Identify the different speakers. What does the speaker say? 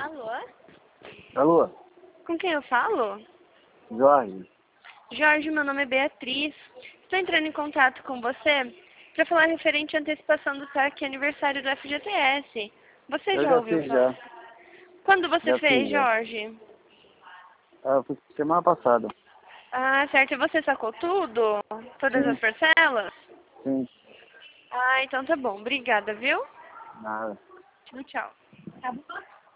Speaker 1: Alô?
Speaker 2: Alô?
Speaker 1: Com quem eu falo?
Speaker 2: Jorge?
Speaker 1: Jorge, meu nome é Beatriz. Estou entrando em contato com você para falar referente à antecipação do saque aniversário do FGTS. Você
Speaker 2: Eu
Speaker 1: já
Speaker 2: já
Speaker 1: ouviu
Speaker 2: fiz,
Speaker 1: falar?
Speaker 2: já.
Speaker 1: Quando você
Speaker 2: Já
Speaker 1: fez,
Speaker 2: fiz, já.
Speaker 1: Jorge?
Speaker 2: Eu fiz semana passada.
Speaker 1: Ah, certo. E você sacou tudo? Todas as
Speaker 2: Sim,
Speaker 1: parcelas?
Speaker 2: sim.
Speaker 1: Ah, então tá bom. Obrigada, viu?
Speaker 2: Nada.
Speaker 1: Tchau, tchau. Tá bom.